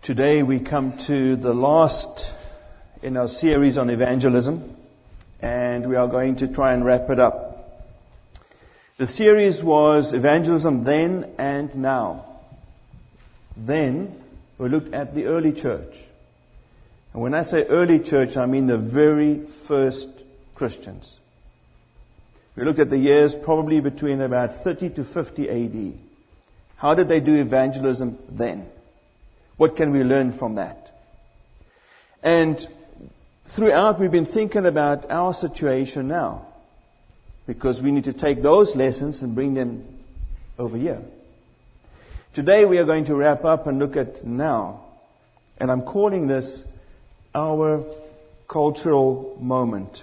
Today we come to the last in our series on evangelism, and we are going to try and wrap it up. The series was Evangelism Then and Now. Then we looked at the early church. And when I say early church, I mean the very first Christians. We looked at the years probably between about 30 to 50 AD. How did they do evangelism then? What can we learn from that? And throughout we've been thinking about our situation now, because we need to take those lessons and bring them over here. Today we are going to wrap up and look at now. And I'm calling this our cultural moment.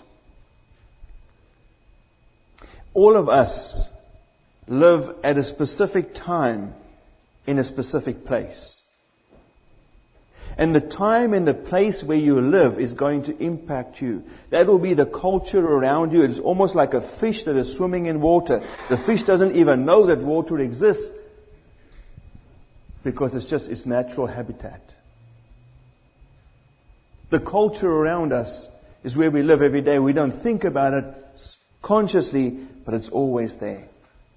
All of us live at a specific time in a specific place. And the time and the place where you live is going to impact you. That will be the culture around you. It's almost like a fish that is swimming in water. The fish doesn't even know that water exists because it's just its natural habitat. The culture around us is where we live every day. We don't think about it consciously, but it's always there.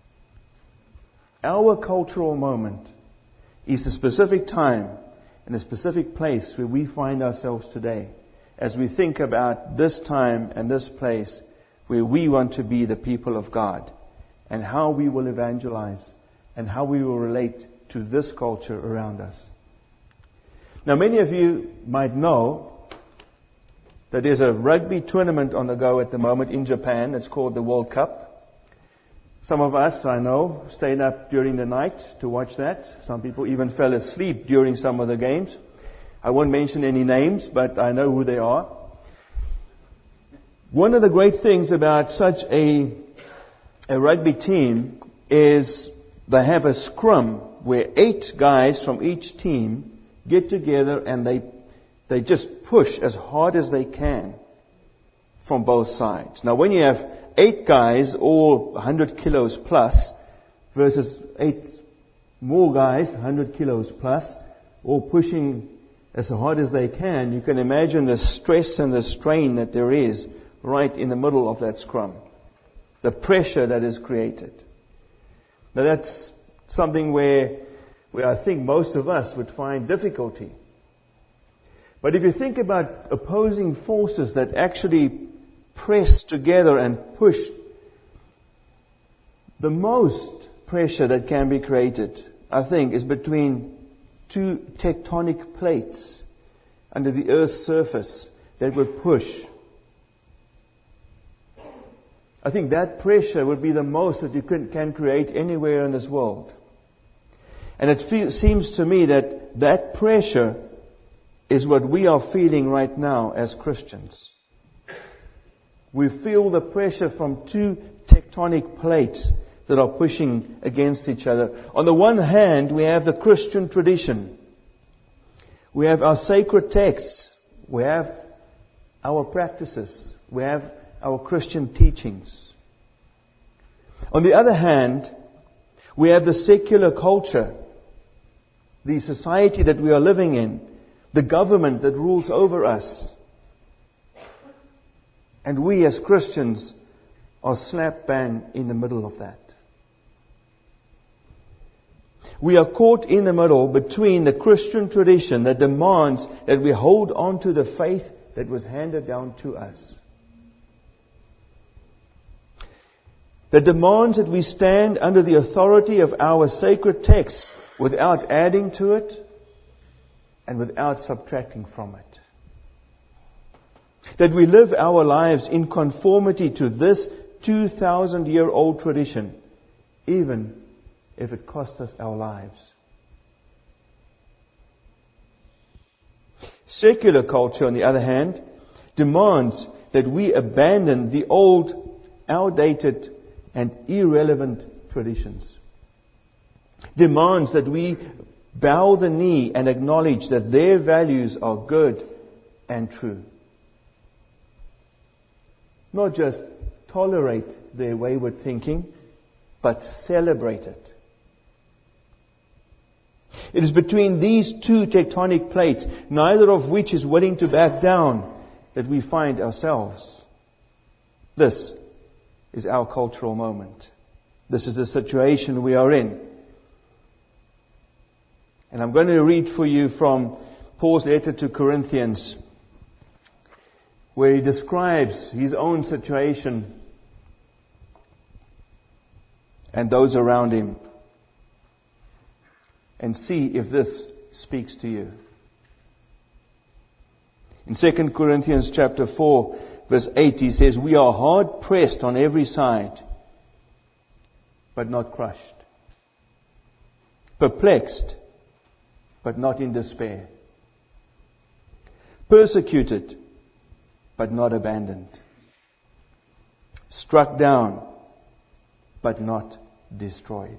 Our cultural moment is a specific time in a specific place where we find ourselves today, as we think about this time and this place where we want to be the people of God, and how we will evangelize, and how we will relate to this culture around us. Now, many of you might know that there's a rugby tournament on the go at the moment in Japan. It's called the World Cup. Some of us, I know, stayed up during the night to watch that. Some people even fell asleep during some of the games. I won't mention any names, but I know who they are. One of the great things about such a rugby team is they have a scrum where 8 guys from each team get together and they just push as hard as they can from both sides. Now, when you have 8 guys, all 100 kilos plus, versus 8 more guys, 100 kilos plus, all pushing as hard as they can, you can imagine the stress and the strain that there is right in the middle of that scrum. The pressure that is created. Now that's something where I think most of us would find difficulty. But if you think about opposing forces that actually press together and push, the most pressure that can be created, I think, is between 2 tectonic plates under the Earth's surface that would push. I think that pressure would be the most that you can create anywhere in this world. And it seems to me that pressure is what we are feeling right now as Christians. We feel the pressure from 2 tectonic plates that are pushing against each other. On the one hand, we have the Christian tradition. We have our sacred texts. We have our practices. We have our Christian teachings. On the other hand, we have the secular culture, the society that we are living in, the government that rules over us. And we as Christians are slap bang in the middle of that. We are caught in the middle between the Christian tradition that demands that we hold on to the faith that was handed down to us. That demands that we stand under the authority of our sacred texts without adding to it and without subtracting from it. That we live our lives in conformity to this 2,000-year-old tradition, even if it costs us our lives. Secular culture, on the other hand, demands that we abandon the old, outdated, and irrelevant traditions. Demands that we bow the knee and acknowledge that their values are good and true. Not just tolerate their wayward thinking, but celebrate it. It is between these two tectonic plates, neither of which is willing to back down, that we find ourselves. This is our cultural moment. This is the situation we are in. And I'm going to read for you from Paul's letter to Corinthians, where he describes his own situation and those around him, and see if this speaks to you. In 2 Corinthians chapter 4, verse 8, he says, "We are hard pressed on every side, but not crushed. Perplexed, but not in despair. Persecuted, but not abandoned. Struck down, but not destroyed."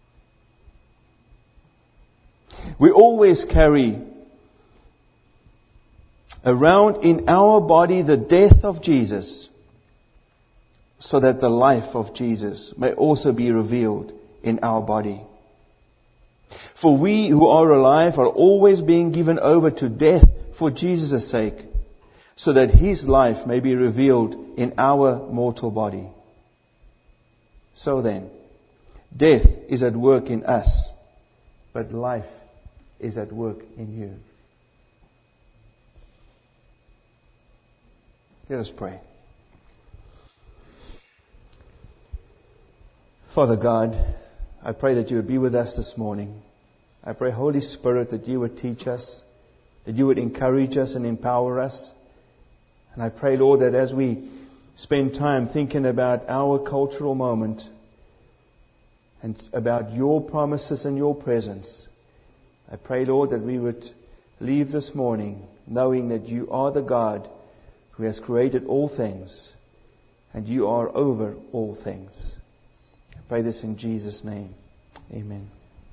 We always carry around in our body the death of Jesus, so that the life of Jesus may also be revealed in our body. For we who are alive are always being given over to death for Jesus' sake, so that His life may be revealed in our mortal body. So then, death is at work in us, but life is at work in you. Let us pray. Father God, I pray that you would be with us this morning. I pray, Holy Spirit, that you would teach us, that you would encourage us and empower us. And I pray, Lord, that as we spend time thinking about our cultural moment and about your promises and your presence, I pray, Lord, that we would leave this morning knowing that you are the God who has created all things, and you are over all things. I pray this in Jesus' name. Amen.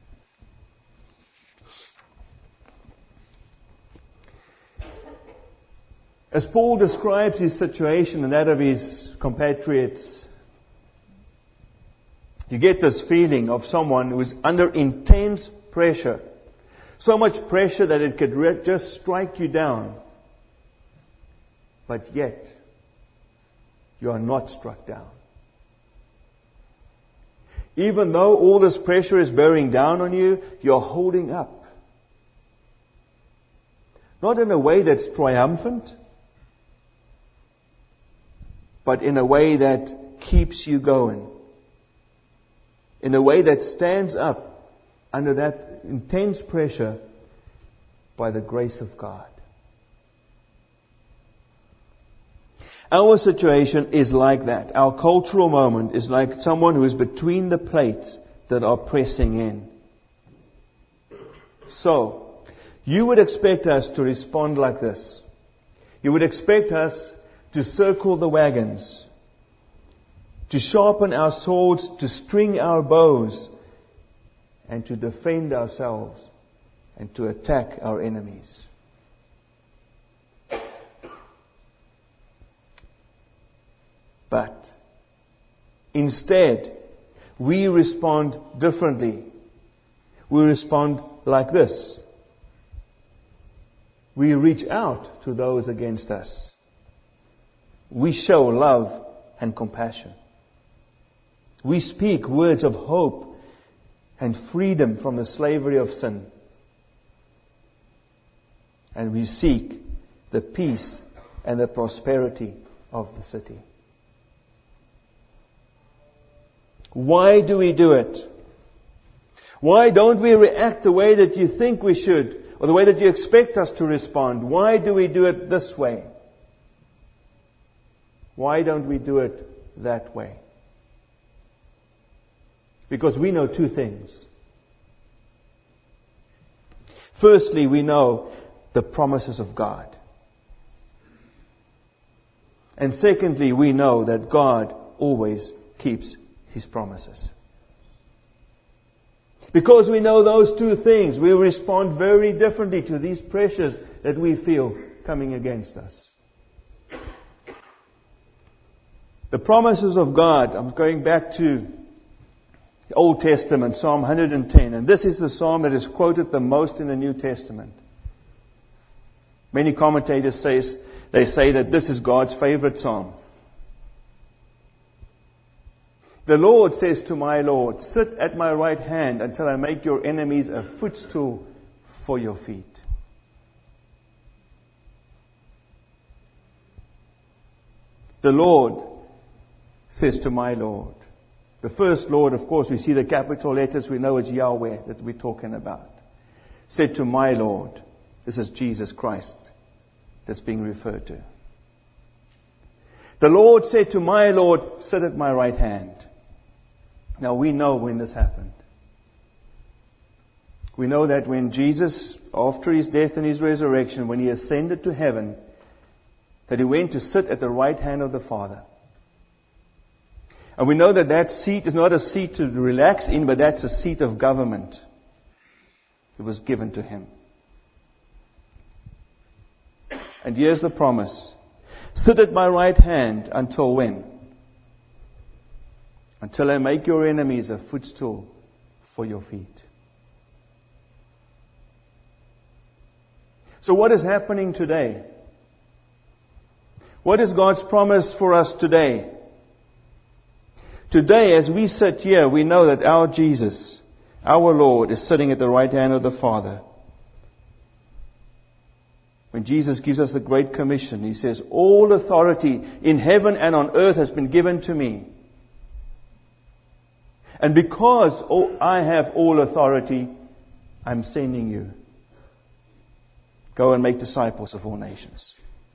As Paul describes his situation and that of his compatriots, you get this feeling of someone who is under intense pressure. So much pressure that it could just strike you down. But yet, you are not struck down. Even though all this pressure is bearing down on you, you're holding up. Not in a way that's triumphant, but in a way that keeps you going. In a way that stands up under that intense pressure by the grace of God. Our situation is like that. Our cultural moment is like someone who is between the plates that are pressing in. So, you would expect us to respond like this. You would expect us to circle the wagons, to sharpen our swords, to string our bows, and to defend ourselves, and to attack our enemies. But instead, we respond differently. We respond like this. We reach out to those against us. We show love and compassion. We speak words of hope and freedom from the slavery of sin. And we seek the peace and the prosperity of the city. Why do we do it? Why don't we react the way that you think we should, or the way that you expect us to respond? Why do we do it this way? Why don't we do it that way? Because we know two things. Firstly, we know the promises of God. And secondly, we know that God always keeps His promises. Because we know those two things, we respond very differently to these pressures that we feel coming against us. The promises of God, I'm going back to the Old Testament, Psalm 110. And this is the psalm that is quoted the most in the New Testament. Many commentators say that this is God's favorite psalm. The Lord says to my Lord, sit at my right hand until I make your enemies a footstool for your feet. The Lord says to my Lord. The first Lord, of course, we see the capital letters, we know it's Yahweh that we're talking about. Said to my Lord. This is Jesus Christ that's being referred to. The Lord said to my Lord, sit at my right hand. Now we know when this happened. We know that when Jesus, after His death and His resurrection, when He ascended to heaven, that He went to sit at the right hand of the Father. And we know that that seat is not a seat to relax in, but that's a seat of government. It was given to Him. And here's the promise. Sit at my right hand until when? Until I make your enemies a footstool for your feet. So what is happening today? What is God's promise for us today? Today, as we sit here, we know that our Jesus, our Lord, is sitting at the right hand of the Father. When Jesus gives us the Great Commission, He says, all authority in heaven and on earth has been given to me. And because I have all authority, I'm sending you. Go and make disciples of all nations.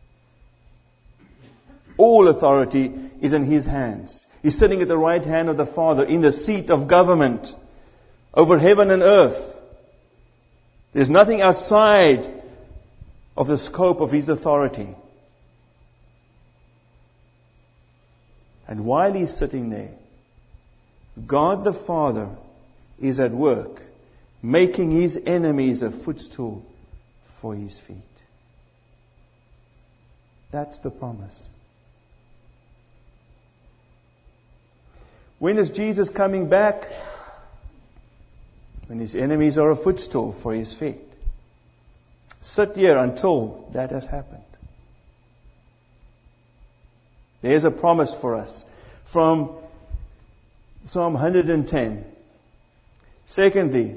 All authority is in His hands. He's sitting at the right hand of the Father in the seat of government over heaven and earth. There's nothing outside of the scope of His authority. And while He's sitting there, God the Father is at work, making His enemies a footstool for His feet. That's the promise. When is Jesus coming back? When His enemies are a footstool for His feet. Sit here until that has happened. There's a promise for us from Psalm 110. Secondly,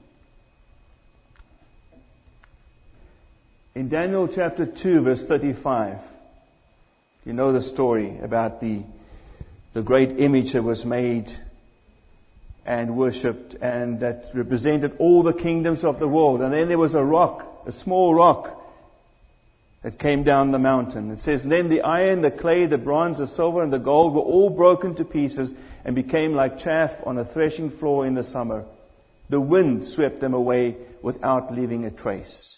in Daniel chapter 2, verse 35, you know the story about the great image that was made and worshipped and that represented all the kingdoms of the world. And then there was a rock, a small rock that came down the mountain. It says, then the iron, the clay, the bronze, the silver, and the gold were all broken to pieces and became like chaff on a threshing floor in the summer. The wind swept them away without leaving a trace.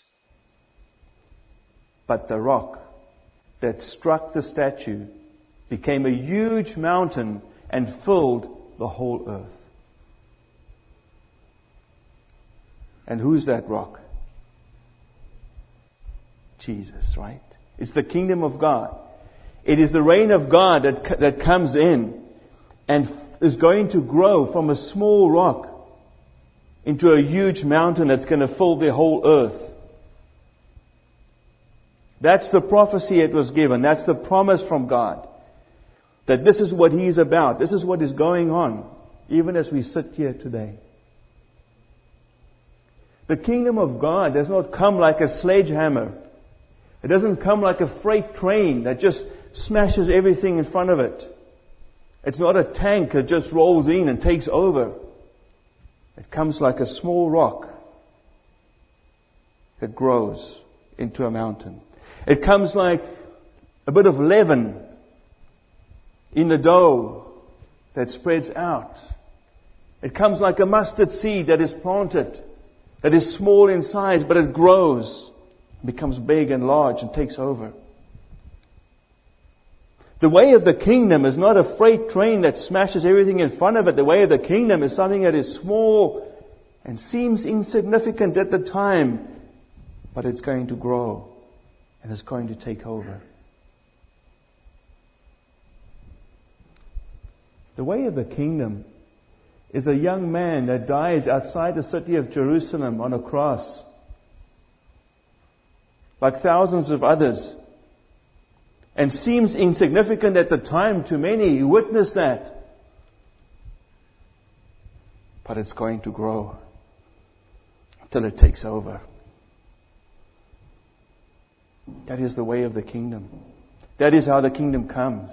But the rock that struck the statue became a huge mountain and filled the whole earth. And who's that rock? Jesus, right? It's the kingdom of God. It is the reign of God that comes in and is going to grow from a small rock into a huge mountain that's going to fill the whole earth. That's the prophecy it was given. That's the promise from God. That this is what He is about. This is what is going on, even as we sit here today. The kingdom of God does not come like a sledgehammer. It doesn't come like a freight train that just smashes everything in front of it. It's not a tank that just rolls in and takes over. It comes like a small rock that grows into a mountain. It comes like a bit of leaven in the dough that spreads out. It comes like a mustard seed that is planted, that is small in size, but it grows, becomes big and large and takes over. The way of the kingdom is not a freight train that smashes everything in front of it. The way of the kingdom is something that is small and seems insignificant at the time, but it's going to grow and it's going to take over. The way of the kingdom is a young man that dies outside the city of Jerusalem on a cross, like thousands of others, and seems insignificant at the time to many who witness that. But it's going to grow until it takes over. That is the way of the kingdom. That is how the kingdom comes.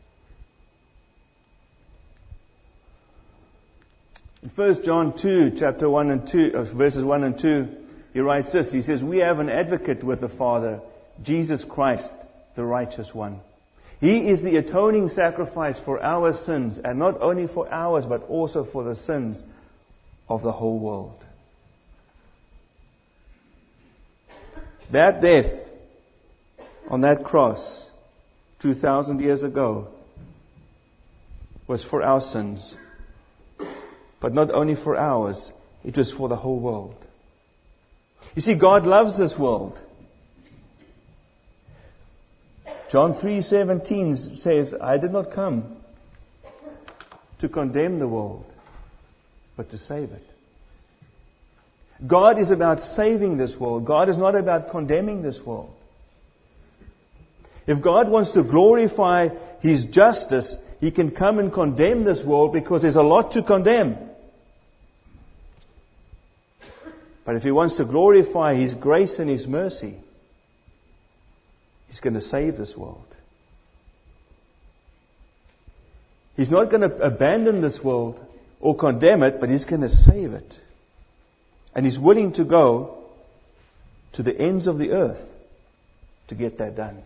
In 1 John 2, chapter 1 and 2, verses 1 and 2, he writes this. He says, "We have an advocate with the Father, Jesus Christ, the righteous one. He is the atoning sacrifice for our sins, and not only for ours, but also for the sins of the whole world." That death on that cross 2,000 years ago was for our sins. But not only for ours, it was for the whole world. You see, God loves this world. John 3:17 says, "I did not come to condemn the world, but to save it." God is about saving this world. God is not about condemning this world. If God wants to glorify His justice, He can come and condemn this world because there's a lot to condemn. But if He wants to glorify His grace and His mercy, He's going to save this world. He's not going to abandon this world or condemn it, but He's going to save it. And He's willing to go to the ends of the earth to get that done.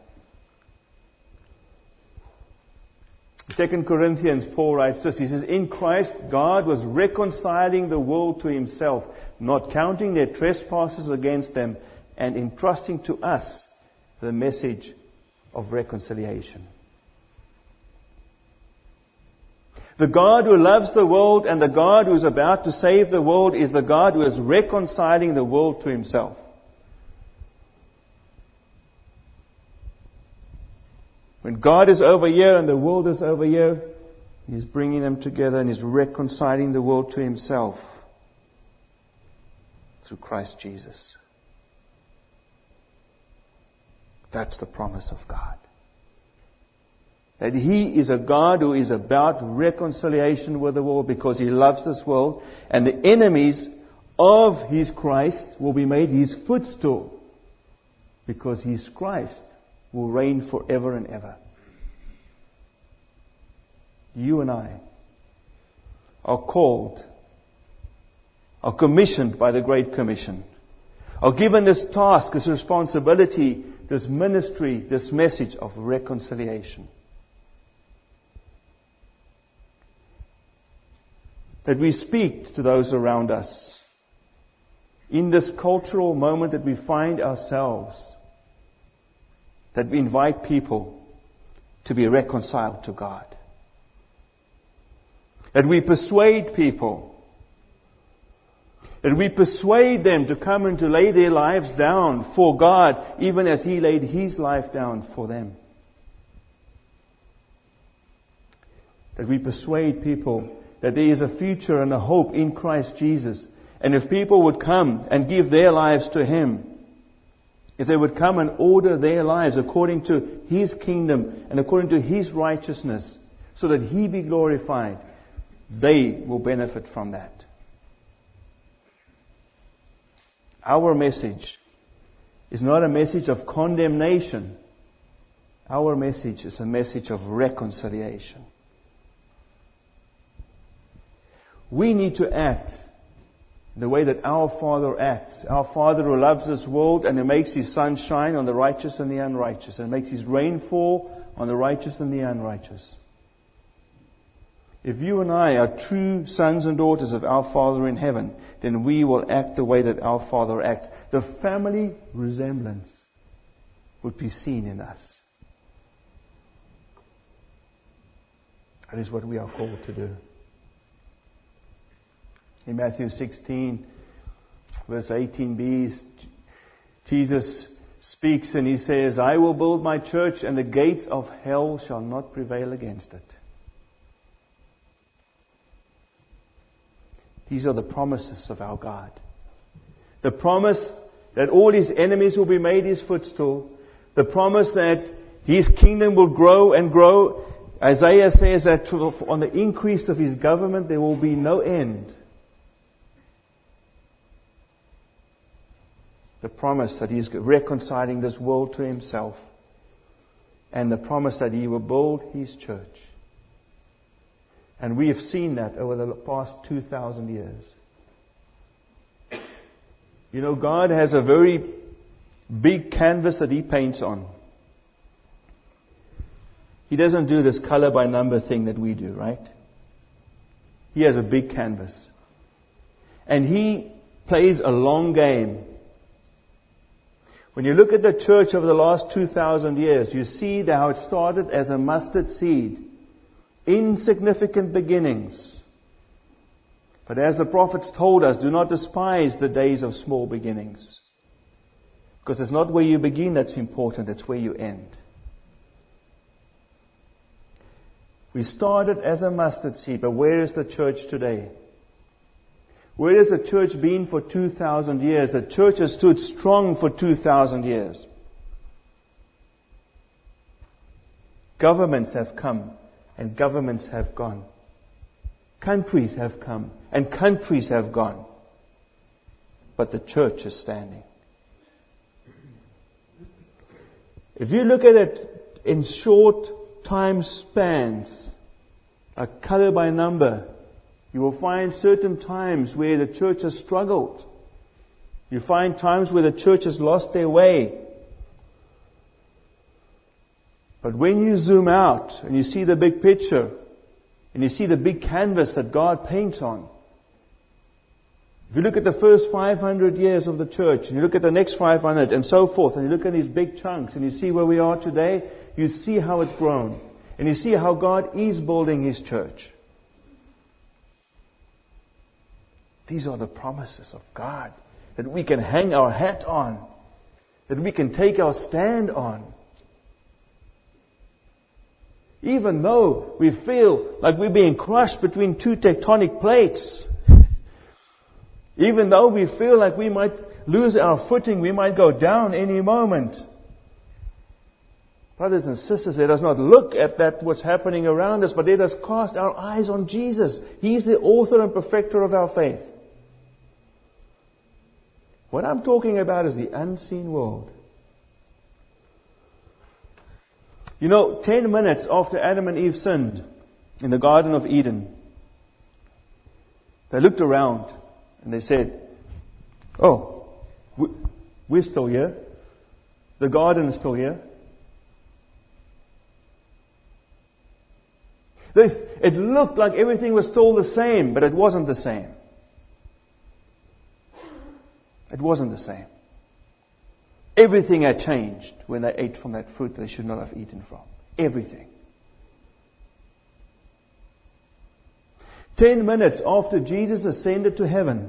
In 2 Corinthians, Paul writes this. He says, "In Christ, God was reconciling the world to Himself, not counting their trespasses against them, and entrusting to us the message of reconciliation." The God who loves the world and the God who is about to save the world is the God who is reconciling the world to Himself. When God is over here and the world is over here, He's bringing them together and He's reconciling the world to Himself through Christ Jesus. That's the promise of God. That He is a God who is about reconciliation with the world because He loves this world, and the enemies of His Christ will be made His footstool because His Christ will reign forever and ever. You and I are called, are commissioned by the Great Commission, are given this task, this responsibility, this ministry, this message of reconciliation. That we speak to those around us in this cultural moment that we find ourselves, that we invite people to be reconciled to God. That we persuade people. That we persuade them to come and to lay their lives down for God, even as He laid His life down for them. That we persuade people that there is a future and a hope in Christ Jesus. And if people would come and give their lives to Him, if they would come and order their lives according to His kingdom and according to His righteousness, so that He be glorified, they will benefit from that. Our message is not a message of condemnation. Our message is a message of reconciliation. We need to act the way that our Father acts. Our Father who loves this world and who makes His sun shine on the righteous and the unrighteous, and makes His rain fall on the righteous and the unrighteous. If you and I are true sons and daughters of our Father in heaven, then we will act the way that our Father acts. The family resemblance would be seen in us. That is what we are called to do. In Matthew 16, verse 18b, Jesus speaks and He says, "I will build my church, and the gates of hell shall not prevail against it." These are the promises of our God. The promise that all His enemies will be made His footstool. The promise that His kingdom will grow and grow. Isaiah says that on the increase of His government there will be no end. The promise that He's reconciling this world to Himself. And the promise that He will build His church. And we have seen that over the past 2,000 years. You know, God has a very big canvas that He paints on. He doesn't do this color by number thing that we do, right? He has a big canvas. And He plays a long game. When you look at the church over the last 2,000 years, you see how it started as a mustard seed. Insignificant beginnings. But as the prophets told us, do not despise the days of small beginnings. Because it's not where you begin that's important, it's where you end. We started as a mustard seed, but where is the church today? Where has the church been for 2,000 years? The church has stood strong for 2,000 years. Governments have come and governments have gone. Countries have come and countries have gone. But the church is standing. If you look at it in short time spans, like color by number, you will find certain times where the church has struggled. You find times where the church has lost their way. But when you zoom out and you see the big picture and you see the big canvas that God paints on, if you look at the first 500 years of the church and you look at the next 500 and so forth, and you look at these big chunks and you see where we are today, you see how it's grown. And you see how God is building His church. These are the promises of God that we can hang our hat on, that we can take our stand on. Even though we feel like we're being crushed between two tectonic plates, even though we feel like we might lose our footing, we might go down any moment. Brothers and sisters, let us not look at that what's happening around us, but let us cast our eyes on Jesus. He's the author and perfecter of our faith. What I'm talking about is the unseen world. You know, 10 minutes after Adam and Eve sinned in the Garden of Eden, they looked around and they said, "Oh, we're still here. The garden is still here." It looked like everything was still the same, but it wasn't the same. It wasn't the same. Everything had changed when they ate from that fruit they should not have eaten from. Everything. 10 minutes after Jesus ascended to heaven,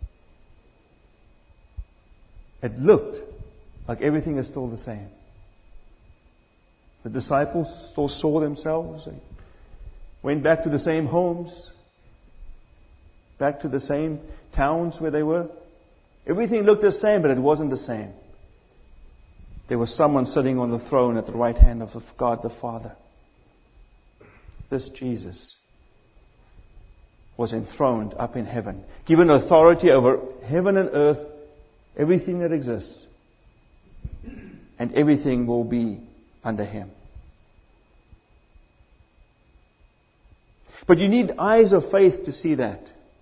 it looked like everything is still the same. The disciples still saw themselves. They went back to the same homes, back to the same towns where they were. Everything looked the same, but it wasn't the same. There was someone sitting on the throne at the right hand of God the Father. This Jesus was enthroned up in heaven, given authority over heaven and earth, everything that exists. And everything will be under Him. But you need eyes of faith to see that.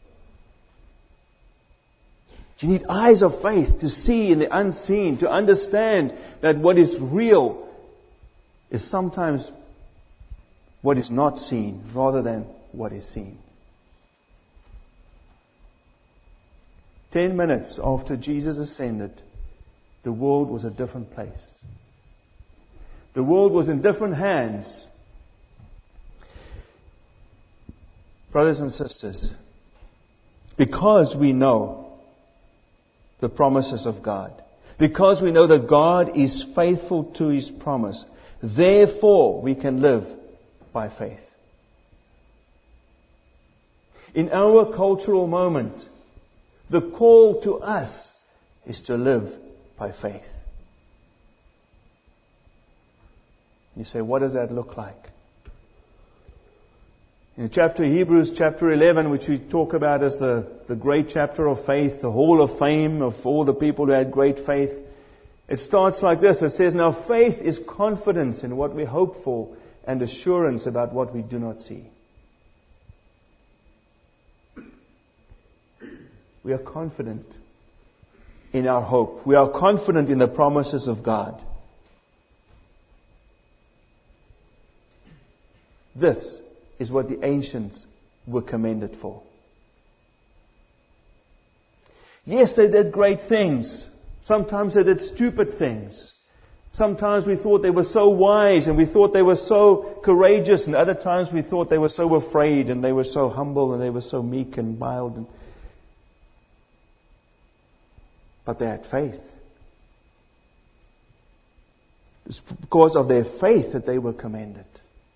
You need eyes of faith to see in the unseen, to understand that what is real is sometimes what is not seen rather than what is seen. 10 minutes after Jesus ascended, the world was a different place. The world was in different hands. Brothers and sisters, because we know the promises of God, because we know that God is faithful to His promise, therefore we can live by faith. In our cultural moment, the call to us is to live by faith. You say, what does that look like? In Hebrews chapter 11, which we talk about as the great chapter of faith, the hall of fame of all the people who had great faith, it starts like this. It says, now faith is confidence in what we hope for and assurance about what we do not see. We are confident in our hope. We are confident in the promises of God. This is what the ancients were commended for. Yes, they did great things. Sometimes they did stupid things. Sometimes we thought they were so wise and we thought they were so courageous, and other times we thought they were so afraid and they were so humble and they were so meek and mild. But they had faith. It's because of their faith that they were commended.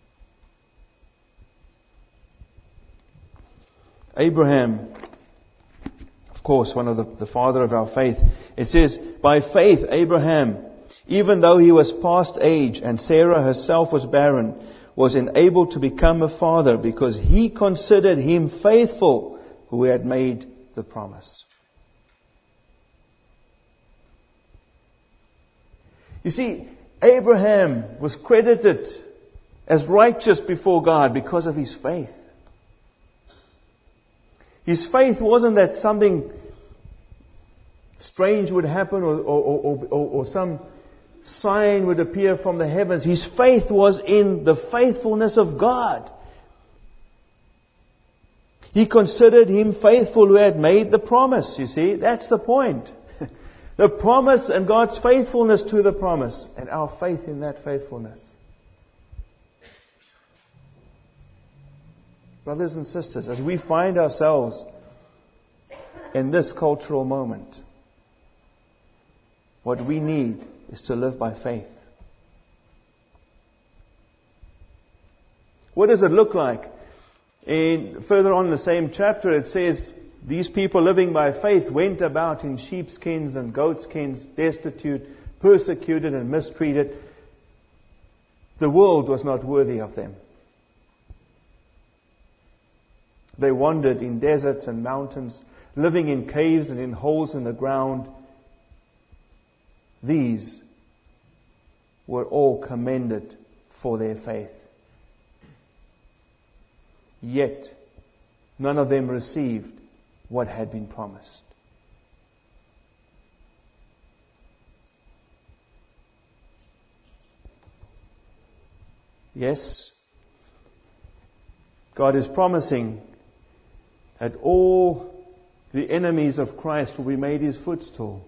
Abraham, of course, one of the father of our faith. It says, by faith Abraham, even though he was past age and Sarah herself was barren, was enabled to become a father because he considered him faithful who had made the promise. You see, Abraham was credited as righteous before God because of his faith. His faith wasn't that something strange would happen or some sign would appear from the heavens. His faith was in the faithfulness of God. He considered him faithful who had made the promise. You see, that's the point. The promise and God's faithfulness to the promise and our faith in that faithfulness. Brothers and sisters, as we find ourselves in this cultural moment, what we need is to live by faith. What does it look like? Further on in the same chapter, it says, these people living by faith went about in sheepskins and goatskins, destitute, persecuted and mistreated. The world was not worthy of them. They wandered in deserts and mountains, living in caves and in holes in the ground. These were all commended for their faith. Yet, none of them received what had been promised. Yes, God is promising that all the enemies of Christ will be made His footstool.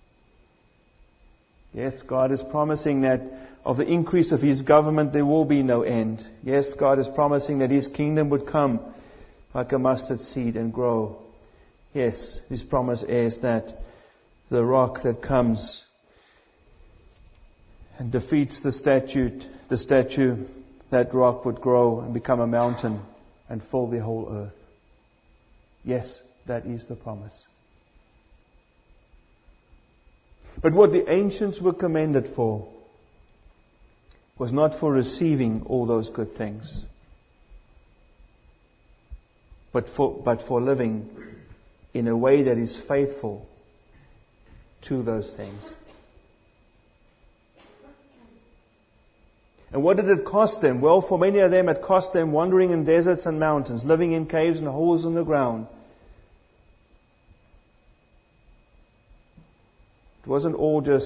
Yes, God is promising that of the increase of His government there will be no end. Yes, God is promising that His kingdom would come like a mustard seed and grow. Yes, His promise is that the rock that comes and defeats the statue, that rock would grow and become a mountain and fill the whole earth. Yes, that is the promise. But what the ancients were commended for was not for receiving all those good things, but for living in a way that is faithful to those things. And what did it cost them? Well, for many of them it cost them wandering in deserts and mountains, living in caves and holes in the ground. It wasn't all just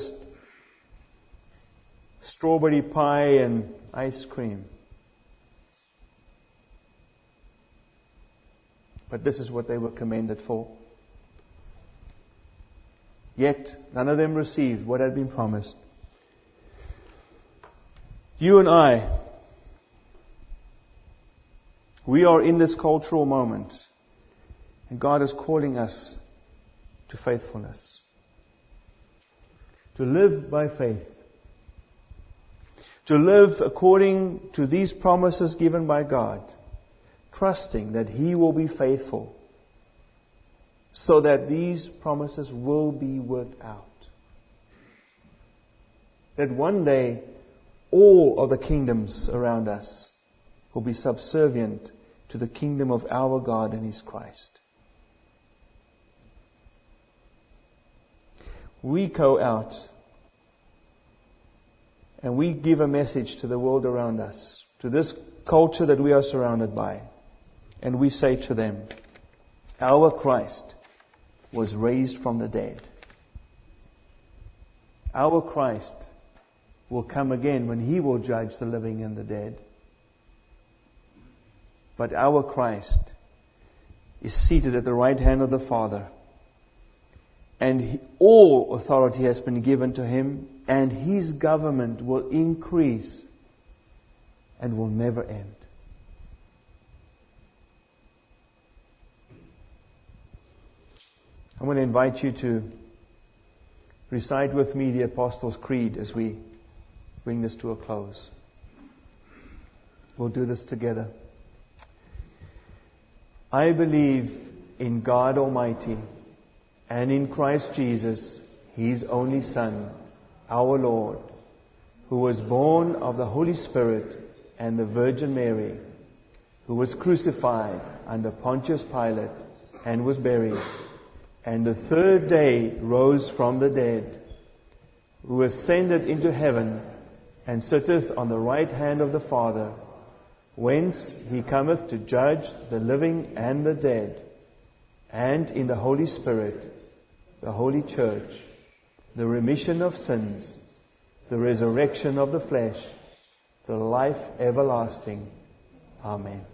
strawberry pie and ice cream. But this is what they were commended for. Yet, none of them received what had been promised. You and I, we are in this cultural moment, and God is calling us to faithfulness. To live by faith. To live according to these promises given by God. trusting that He will be faithful, so that these promises will be worked out. That one day, all of the kingdoms around us will be subservient to the kingdom of our God and His Christ. We go out and we give a message to the world around us, to this culture that we are surrounded by, and we say to them, our Christ was raised from the dead. Our Christ will come again when He will judge the living and the dead. But our Christ is seated at the right hand of the Father, and all authority has been given to Him, and His government will increase and will never end. I'm going to invite you to recite with me the Apostles' Creed as we bring this to a close. We'll do this together. I believe in God Almighty and in Christ Jesus, His only Son, our Lord, who was born of the Holy Spirit and the Virgin Mary, who was crucified under Pontius Pilate and was buried, and the third day rose from the dead, who ascended into heaven and sitteth on the right hand of the Father, whence He cometh to judge the living and the dead, and in the Holy Spirit, the Holy Church, the remission of sins, the resurrection of the flesh, the life everlasting. Amen.